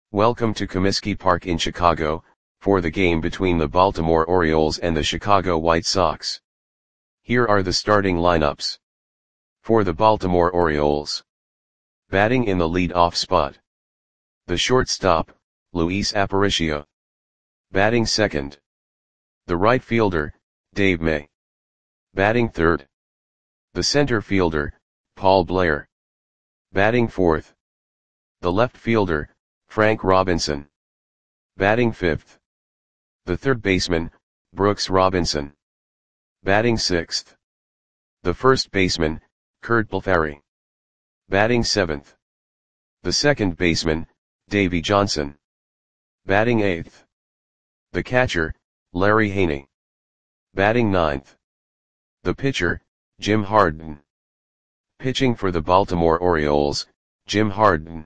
Welcome to Comiskey Park in Chicago, for the game between the Baltimore Orioles and the Chicago White Sox. Here are the starting lineups. For the Baltimore Orioles. Batting in the lead-off spot. The shortstop, Luis Aparicio. Batting second. The right fielder, Dave May. Batting third. The center fielder, Paul Blair. Batting fourth. The left fielder, Frank Robinson. Batting fifth. The third baseman, Brooks Robinson. Batting sixth. The first baseman, Curt Blefary. Batting seventh. The second baseman, Davey Johnson. Batting eighth. The catcher, Larry Haney. Batting ninth. The pitcher, Jim Harden. Pitching for the Baltimore Orioles, Jim Harden.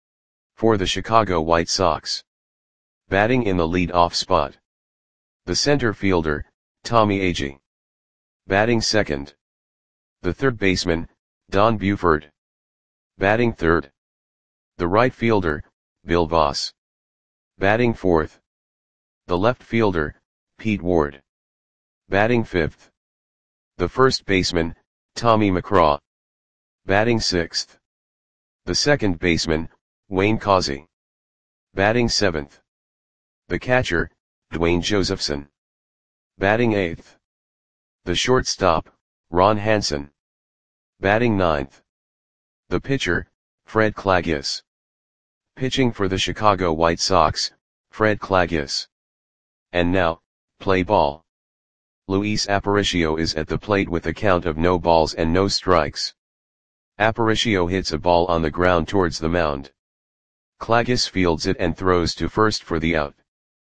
For the Chicago White Sox. Batting in the lead-off spot. The center fielder, Tommy Agee. Batting second. The third baseman, Don Buford. Batting third. The right fielder, Bill Voss. Batting fourth. The left fielder, Pete Ward. Batting fifth. The first baseman, Tommy McCraw. Batting sixth. The second baseman, Wayne Causey. Batting seventh. The catcher, Dwayne Josephson. Batting eighth. The shortstop, Ron Hansen. Batting ninth. The pitcher, Fred Clagius. Pitching for the Chicago White Sox, Fred Clagius. And now, play ball. Luis Aparicio is at the plate with a count of no balls and no strikes. Aparicio hits a ball on the ground towards the mound. Clagius fields it and throws to first for the out.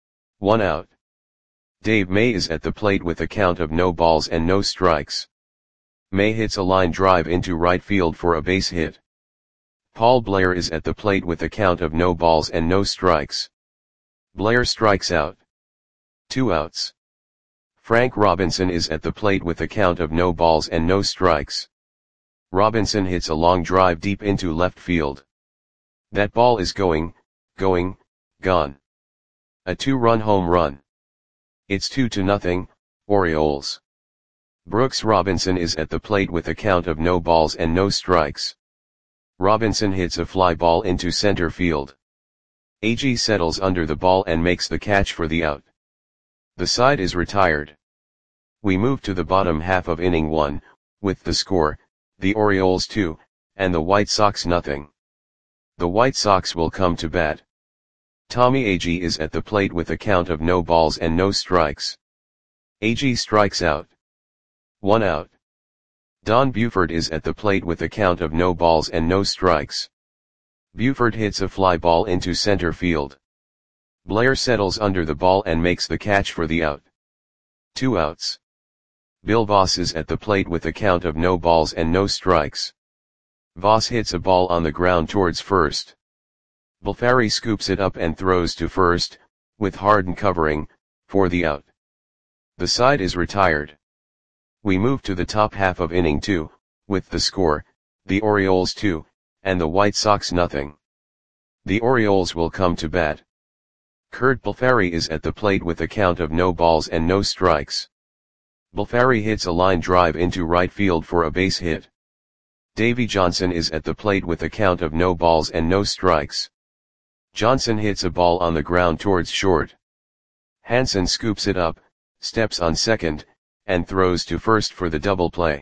1 out. Dave May is at the plate with a count of no balls and no strikes. May hits a line drive into right field for a base hit. Paul Blair is at the plate with a count of no balls and no strikes. Blair strikes out. 2 outs. Frank Robinson is at the plate with a count of no balls and no strikes. Robinson hits a long drive deep into left field. That ball is gone. A 2-run home run. It's 2-0, Orioles. Brooks Robinson is at the plate with a count of no balls and no strikes. Robinson hits a fly ball into center field. Agee settles under the ball and makes the catch for the out. The side is retired. We move to the bottom half of inning 1, with the score, the Orioles 2, and the White Sox nothing. The White Sox will come to bat. Tommy Agee is at the plate with a count of no balls and no strikes. Agee strikes out. 1 out. Don Buford is at the plate with a count of no balls and no strikes. Buford hits a fly ball into center field. Blair settles under the ball and makes the catch for the out. 2 outs. Bill Voss is at the plate with a count of no balls and no strikes. Voss hits a ball on the ground towards first. Blefary scoops it up and throws to first, with Harden covering, for the out. The side is retired. We move to the top half of inning 2, with the score, the Orioles 2, and the White Sox nothing. The Orioles will come to bat. Curt Blefary is at the plate with a count of no balls and no strikes. Blefary hits a line drive into right field for a base hit. Davey Johnson is at the plate with a count of no balls and no strikes. Johnson hits a ball on the ground towards short. Hansen scoops it up, steps on second, and throws to first for the double play.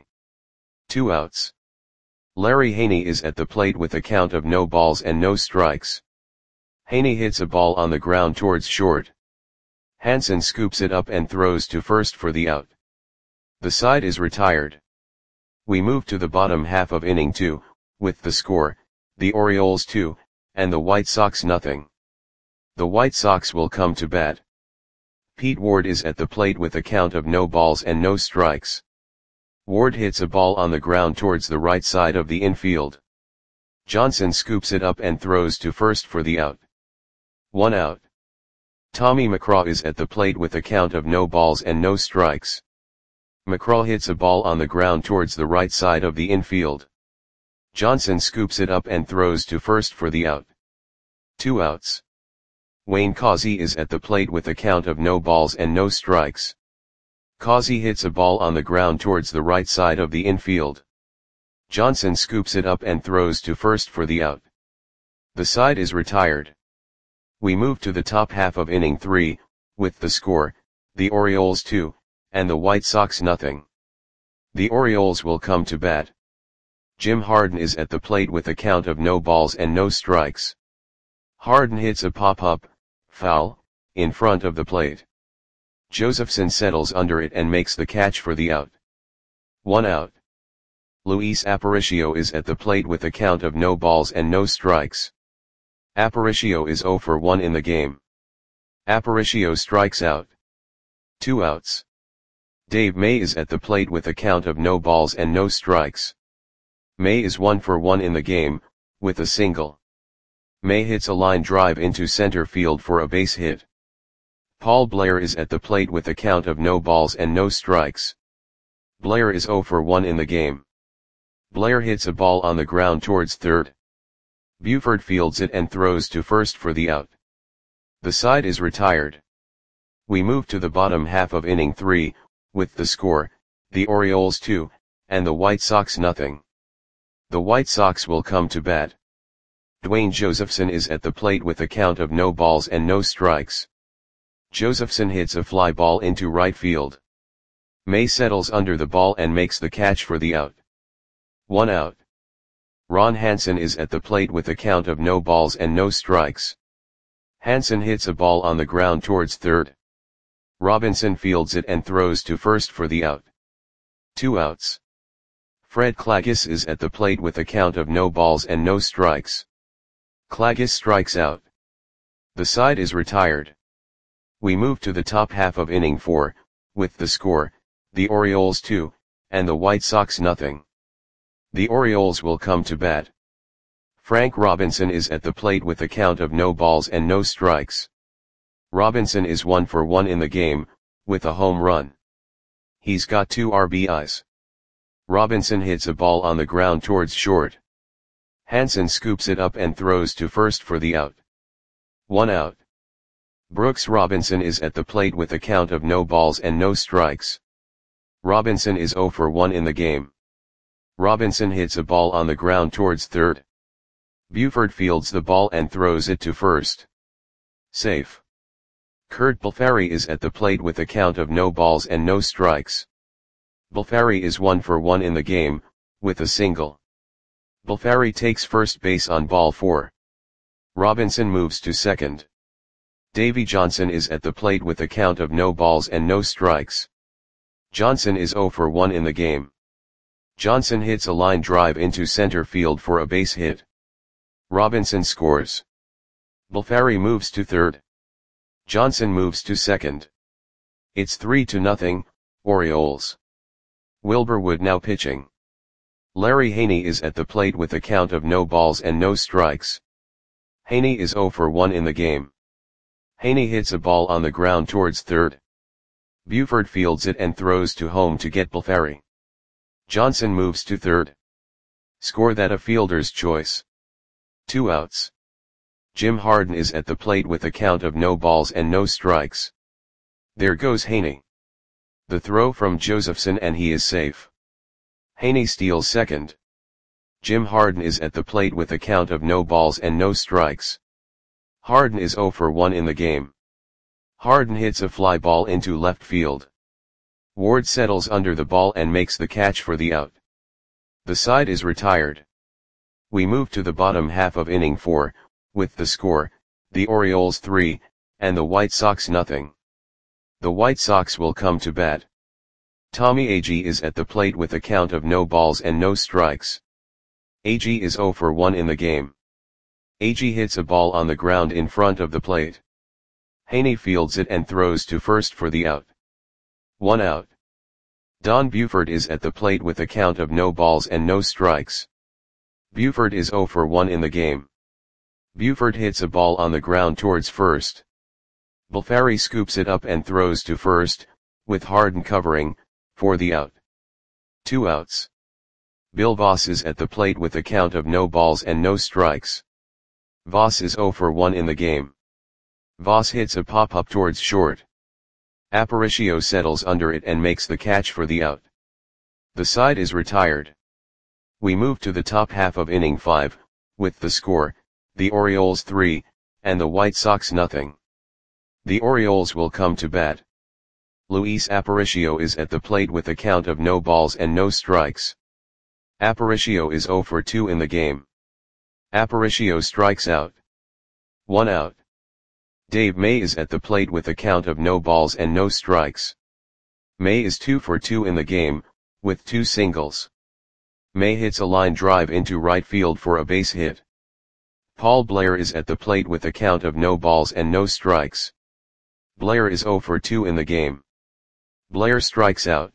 2 outs. Larry Haney is at the plate with a count of no balls and no strikes. Haney hits a ball on the ground towards short. Hansen scoops it up and throws to first for the out. The side is retired. We move to the bottom half of inning 2, with the score, the Orioles 2, and the White Sox nothing. The White Sox will come to bat. Pete Ward is at the plate with a count of no balls and no strikes. Ward hits a ball on the ground towards the right side of the infield. Johnson scoops it up and throws to first for the out. 1 out. Tommy McCraw is at the plate with a count of no balls and no strikes. McCraw hits a ball on the ground towards the right side of the infield. Johnson scoops it up and throws to first for the out. 2 outs. Wayne Causey is at the plate with a count of no balls and no strikes. Causey hits a ball on the ground towards the right side of the infield. Johnson scoops it up and throws to first for the out. The side is retired. We move to the top half of inning 3, with the score, the Orioles 2, and the White Sox nothing. The Orioles will come to bat. Jim Harden is at the plate with a count of no balls and no strikes. Harden hits a pop-up, foul, in front of the plate. Josephson settles under it and makes the catch for the out. 1 out. Luis Aparicio is at the plate with a count of no balls and no strikes. Aparicio is 0 for 1 in the game. Aparicio strikes out. 2 outs. Dave May is at the plate with a count of no balls and no strikes. May is 1 for 1 in the game, with a single. May hits a line drive into center field for a base hit. Paul Blair is at the plate with a count of no balls and no strikes. Blair is 0 for 1 in the game. Blair hits a ball on the ground towards third. Buford fields it and throws to first for the out. The side is retired. We move to the bottom half of inning 3, with the score, the Orioles 2, and the White Sox nothing. The White Sox will come to bat. Dwayne Josephson is at the plate with a count of no balls and no strikes. Josephson hits a fly ball into right field. May settles under the ball and makes the catch for the out. 1 out. Ron Hansen is at the plate with a count of no balls and no strikes. Hansen hits a ball on the ground towards third. Robinson fields it and throws to first for the out. 2 outs. Fred Klages is at the plate with a count of no balls and no strikes. Klages strikes out. The side is retired. We move to the top half of inning 4, with the score, the Orioles 2, and the White Sox nothing. The Orioles will come to bat. Frank Robinson is at the plate with a count of no balls and no strikes. Robinson is 1 for 1 in the game, with a home run. He's got 2 RBIs. Robinson hits a ball on the ground towards short. Hansen scoops it up and throws to first for the out. 1 out. Brooks Robinson is at the plate with a count of no balls and no strikes. Robinson is 0 for 1 in the game. Robinson hits a ball on the ground towards third. Buford fields the ball and throws it to first. Safe. Kurt Balfari is at the plate with a count of no balls and no strikes. Balfari is 1 for 1 in the game, with a single. Balfari takes first base on ball 4. Robinson moves to second. Davy Johnson is at the plate with a count of no balls and no strikes. Johnson is 0 for 1 in the game. Johnson hits a line drive into center field for a base hit. Robinson scores. Balfari moves to third. Johnson moves to second. It's 3-0, Orioles. Wilbur Wood now pitching. Larry Haney is at the plate with a count of no balls and no strikes. Haney is 0 for 1 in the game. Haney hits a ball on the ground towards third. Buford fields it and throws to home to get Balfari. Johnson moves to third. Score that a fielder's choice. 2 outs. Jim Harden is at the plate with a count of no balls and no strikes. There goes Haney. The throw from Josephson and he is safe. Haney steals second. Jim Harden is at the plate with a count of no balls and no strikes. Harden is 0 for 1 in the game. Harden hits a fly ball into left field. Ward settles under the ball and makes the catch for the out. The side is retired. We move to the bottom half of inning 4, with the score, the Orioles 3, and the White Sox nothing. The White Sox will come to bat. Tommy Agee is at the plate with a count of no balls and no strikes. Agee is 0 for 1 in the game. Agee hits a ball on the ground in front of the plate. Haney fields it and throws to first for the out. 1 out. Don Buford is at the plate with a count of no balls and no strikes. Buford is 0 for 1 in the game. Buford hits a ball on the ground towards first. Balfari scoops it up and throws to first, with Harden covering, for the out. 2 outs. Bill Voss is at the plate with a count of no balls and no strikes. Voss is 0 for 1 in the game. Voss hits a pop-up towards short. Aparicio settles under it and makes the catch for the out. The side is retired. We move to the top half of inning 5, with the score, the Orioles 3, and the White Sox nothing. The Orioles will come to bat. Luis Aparicio is at the plate with a count of no balls and no strikes. Aparicio is 0 for 2 in the game. Aparicio strikes out. 1 out. Dave May is at the plate with a count of no balls and no strikes. May is 2 for 2 in the game, with 2 singles. May hits a line drive into right field for a base hit. Paul Blair is at the plate with a count of no balls and no strikes. Blair is 0 for 2 in the game. Blair strikes out.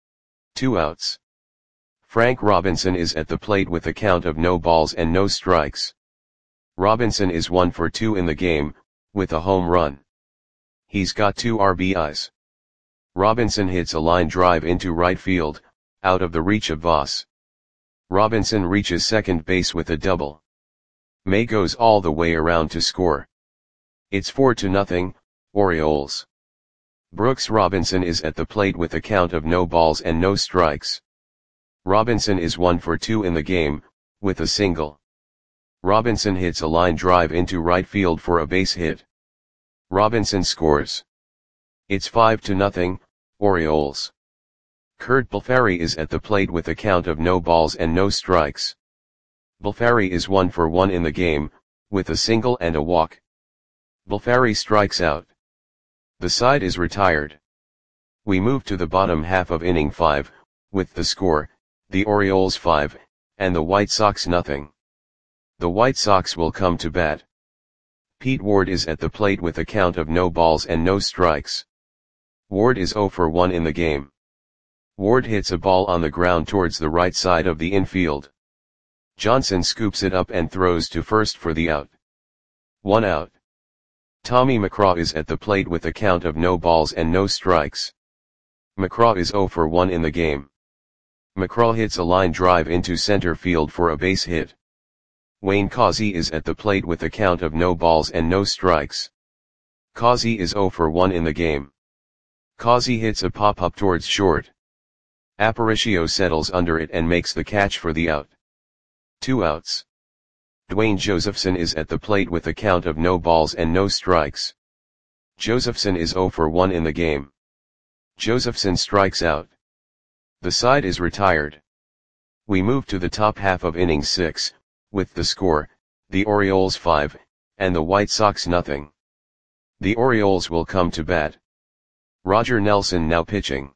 2 outs. Frank Robinson is at the plate with a count of no balls and no strikes. Robinson is 1 for 2 in the game, with a home run. He's got 2 RBIs. Robinson hits a line drive into right field, out of the reach of Voss. Robinson reaches second base with a double. May goes all the way around to score. It's 4-0, Orioles. Brooks Robinson is at the plate with a count of no balls and no strikes. Robinson is 1 for 2 in the game, with a single. Robinson hits a line drive into right field for a base hit. Robinson scores. It's 5-0, Orioles. Kurt Balfari is at the plate with a count of no balls and no strikes. Balfari is 1 for 1 in the game, with a single and a walk. Balfari strikes out. The side is retired. We move to the bottom half of inning 5, with the score, the Orioles 5, and the White Sox nothing. The White Sox will come to bat. Pete Ward is at the plate with a count of no balls and no strikes. Ward is 0 for 1 in the game. Ward hits a ball on the ground towards the right side of the infield. Johnson scoops it up and throws to first for the out. 1 out. Tommy McCraw is at the plate with a count of no balls and no strikes. McCraw is 0 for 1 in the game. McCraw hits a line drive into center field for a base hit. Wayne Causey is at the plate with a count of no balls and no strikes. Causey is 0 for 1 in the game. Causey hits a pop-up towards short. Aparicio settles under it and makes the catch for the out. 2 outs. Dwayne Josephson is at the plate with a count of no balls and no strikes. Josephson is 0 for 1 in the game. Josephson strikes out. The side is retired. We move to the top half of inning 6, with the score, the Orioles 5, and the White Sox nothing. The Orioles will come to bat. Roger Nelson now pitching.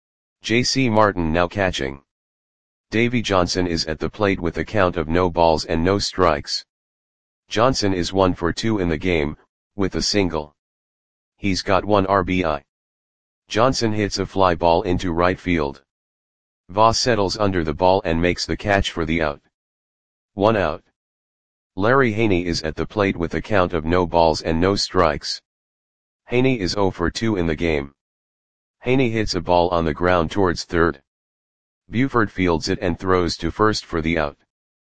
J.C. Martin now catching. Davy Johnson is at the plate with a count of no balls and no strikes. Johnson is 1 for 2 in the game, with a single. He's got 1 RBI. Johnson hits a fly ball into right field. Voss settles under the ball and makes the catch for the out. 1 out. Larry Haney is at the plate with a count of no balls and no strikes. Haney is 0 for 2 in the game. Haney hits a ball on the ground towards third. Buford fields it and throws to first for the out.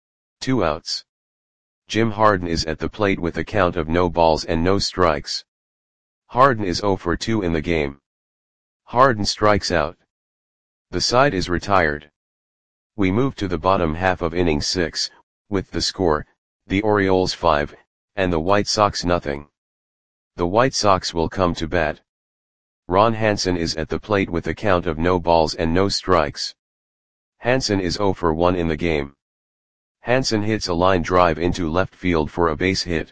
2 outs. Jim Harden is at the plate with a count of no balls and no strikes. Harden is 0 for 2 in the game. Harden strikes out. The side is retired. We move to the bottom half of inning 6, with the score, the Orioles 5, and the White Sox nothing. The White Sox will come to bat. Ron Hansen is at the plate with a count of no balls and no strikes. Hansen is 0 for 1 in the game. Hansen hits a line drive into left field for a base hit.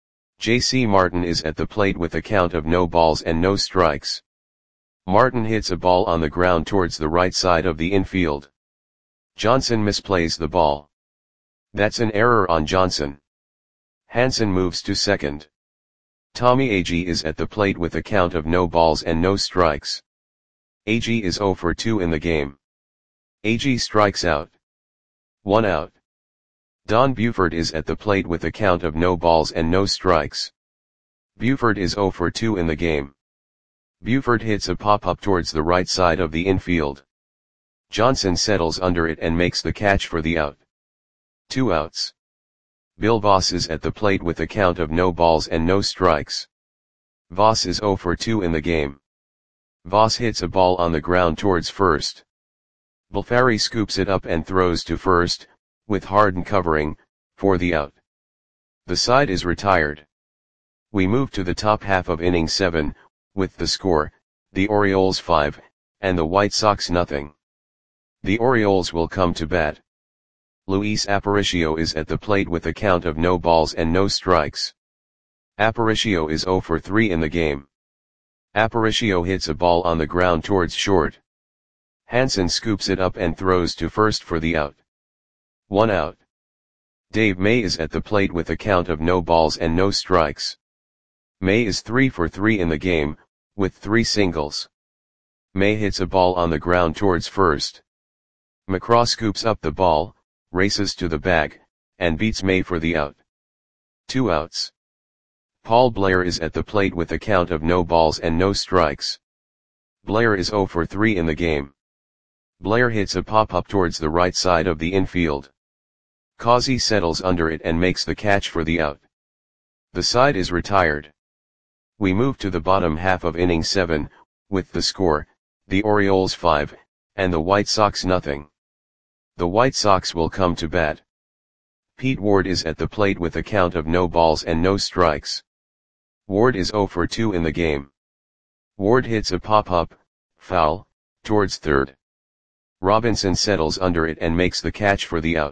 J.C. Martin is at the plate with a count of no balls and no strikes. Martin hits a ball on the ground towards the right side of the infield. Johnson misplays the ball. That's an error on Johnson. Hansen moves to second. Tommy Agee is at the plate with a count of no balls and no strikes. Agee is 0 for 2 in the game. Agee strikes out. 1 out. Don Buford is at the plate with a count of no balls and no strikes. Buford is 0 for 2 in the game. Buford hits a pop-up towards the right side of the infield. Johnson settles under it and makes the catch for the out. 2 outs. Bill Voss is at the plate with a count of no balls and no strikes. Voss is 0 for 2 in the game. Voss hits a ball on the ground towards first. Bulfari scoops it up and throws to first, with Harden covering, for the out. The side is retired. We move to the top half of inning 7, with the score, the Orioles 5, and the White Sox nothing. The Orioles will come to bat. Luis Aparicio is at the plate with a count of no balls and no strikes. Aparicio is 0 for 3 in the game. Aparicio hits a ball on the ground towards short. Hansen scoops it up and throws to first for the out. 1 out. Dave May is at the plate with a count of no balls and no strikes. May is 3 for 3 in the game, with 3 singles. May hits a ball on the ground towards first. McCraw scoops up the ball, races to the bag, and beats May for the out. 2 outs. Paul Blair is at the plate with a count of no balls and no strikes. Blair is 0 for 3 in the game. Blair hits a pop-up towards the right side of the infield. Causey settles under it and makes the catch for the out. The side is retired. We move to the bottom half of inning 7, with the score, the Orioles 5, and the White Sox nothing. The White Sox will come to bat. Pete Ward is at the plate with a count of no balls and no strikes. Ward is 0 for 2 in the game. Ward hits a pop-up, foul, towards third. Robinson settles under it and makes the catch for the out.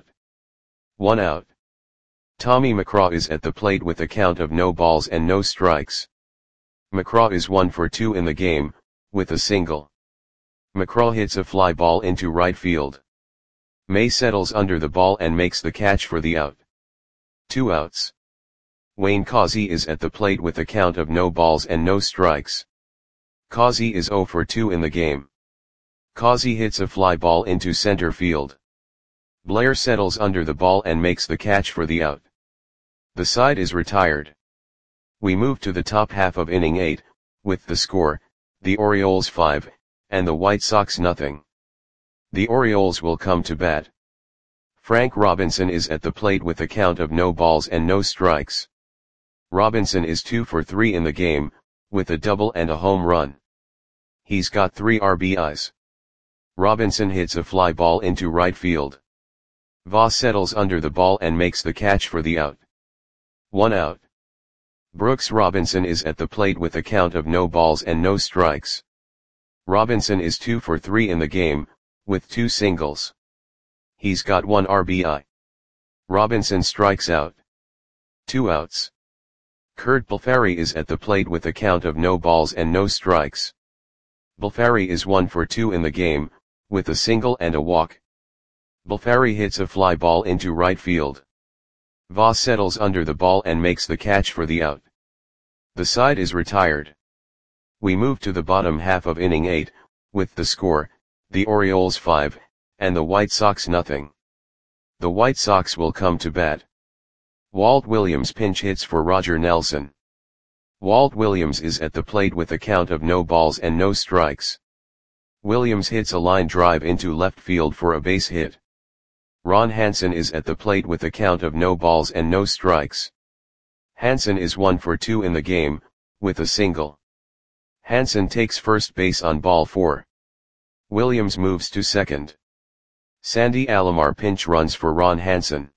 1 out. Tommy McCraw is at the plate with a count of no balls and no strikes. McCraw is 1 for 2 in the game, with a single. McCraw hits a fly ball into right field. May settles under the ball and makes the catch for the out. 2 outs. Wayne Causey is at the plate with a count of no balls and no strikes. Causey is 0 for 2 in the game. Causey hits a fly ball into center field. Blair settles under the ball and makes the catch for the out. The side is retired. We move to the top half of inning 8, with the score, the Orioles 5, and the White Sox nothing. The Orioles will come to bat. Frank Robinson is at the plate with a count of no balls and no strikes. Robinson is 2 for 3 in the game, with a double and a home run. He's got 3 RBIs. Robinson hits a fly ball into right field. Voss settles under the ball and makes the catch for the out. 1 out. Brooks Robinson is at the plate with a count of no balls and no strikes. Robinson is 2 for 3 in the game, with 2 singles. He's got 1 RBI. Robinson strikes out. 2 outs. Kurt Bulfari is at the plate with a count of no balls and no strikes. Bulfari is 1 for 2 in the game, with a single and a walk. Bulfari hits a fly ball into right field. Voss settles under the ball and makes the catch for the out. The side is retired. We move to the bottom half of inning 8, with the score, the Orioles 5, and the White Sox nothing. The White Sox will come to bat. Walt Williams pinch hits for Roger Nelson. Walt Williams is at the plate with a count of no balls and no strikes. Williams hits a line drive into left field for a base hit. Ron Hansen is at the plate with a count of no balls and no strikes. Hansen is 1 for 2 in the game, with a single. Hansen takes first base on ball 4. Williams moves to second. Sandy Alomar pinch runs for Ron Hansen.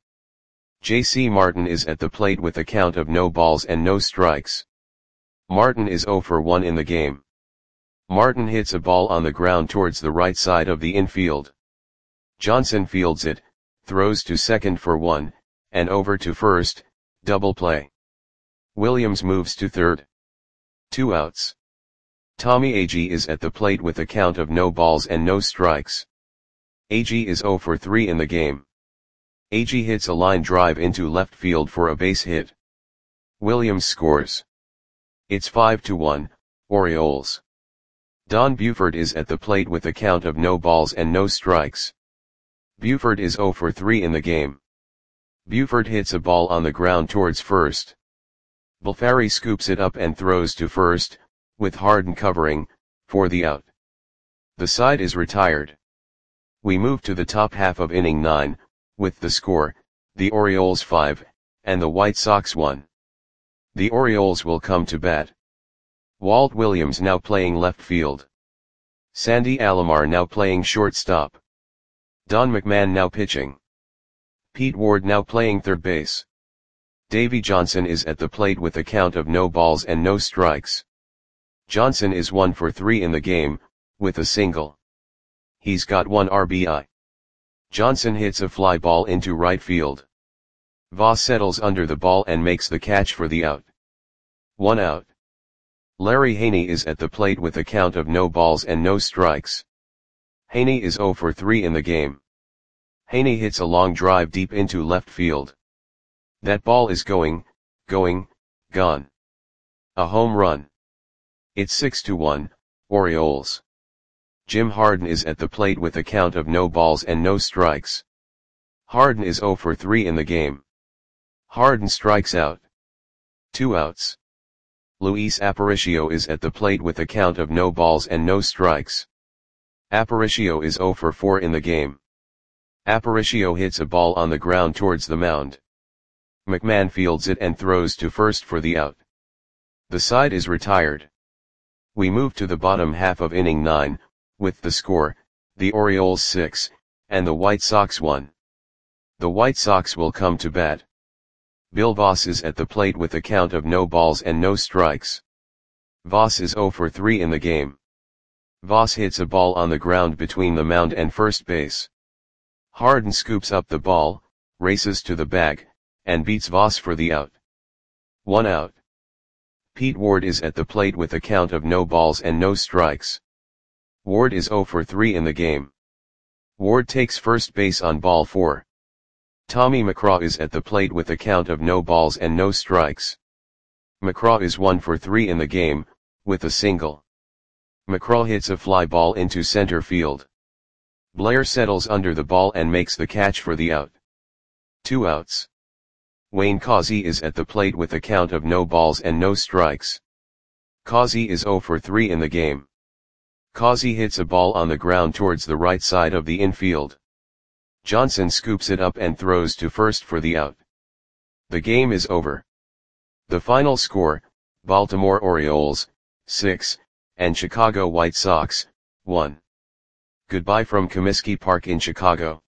J.C. Martin is at the plate with a count of no balls and no strikes. Martin is 0 for 1 in the game. Martin hits a ball on the ground towards the right side of the infield. Johnson fields it, throws to second for 1, and over to first, double play. Williams moves to third. 2 outs. Tommy Agee is at the plate with a count of no balls and no strikes. Agee is 0 for 3 in the game. Agee hits a line drive into left field for a base hit. Williams scores. It's 5-1, Orioles. Don Buford is at the plate with a count of no balls and no strikes. Buford is 0 for 3 in the game. Buford hits a ball on the ground towards first. Bulfari scoops it up and throws to first, with Harden covering, for the out. The side is retired. We move to the top half of inning 9, with the score, the Orioles 5, and the White Sox 1. The Orioles will come to bat. Walt Williams now playing left field. Sandy Alomar now playing shortstop. Don McMahon now pitching. Pete Ward now playing third base. Davey Johnson is at the plate with a count of no balls and no strikes. Johnson is 1 for 3 in the game, with a single. He's got 1 RBI. Johnson hits a fly ball into right field. Voss settles under the ball and makes the catch for the out. 1 out. Larry Haney is at the plate with a count of no balls and no strikes. Haney is 0 for 3 in the game. Haney hits a long drive deep into left field. That ball is gone. A home run. It's 6-1, Orioles. Jim Harden is at the plate with a count of no balls and no strikes. Harden is 0 for 3 in the game. Harden strikes out. 2 outs. Luis Aparicio is at the plate with a count of no balls and no strikes. Aparicio is 0 for 4 in the game. Aparicio hits a ball on the ground towards the mound. McMahon fields it and throws to first for the out. The side is retired. We move to the bottom half of inning 9, with the score, the Orioles 6, and the White Sox 1. The White Sox will come to bat. Bill Voss is at the plate with a count of no balls and no strikes. Voss is 0 for 3 in the game. Voss hits a ball on the ground between the mound and first base. Harden scoops up the ball, races to the bag, and beats Voss for the out. 1 out. Pete Ward is at the plate with a count of no balls and no strikes. Ward is 0 for 3 in the game. Ward takes first base on ball 4. Tommy McCraw is at the plate with a count of no balls and no strikes. McCraw is 1 for 3 in the game, with a single. McCraw hits a fly ball into center field. Blair settles under the ball and makes the catch for the out. 2 outs. Wayne Causey is at the plate with a count of no balls and no strikes. Causey is 0 for 3 in the game. Causey hits a ball on the ground towards the right side of the infield. Johnson scoops it up and throws to first for the out. The game is over. The final score, Baltimore Orioles, 6, and Chicago White Sox, 1. Goodbye from Comiskey Park in Chicago.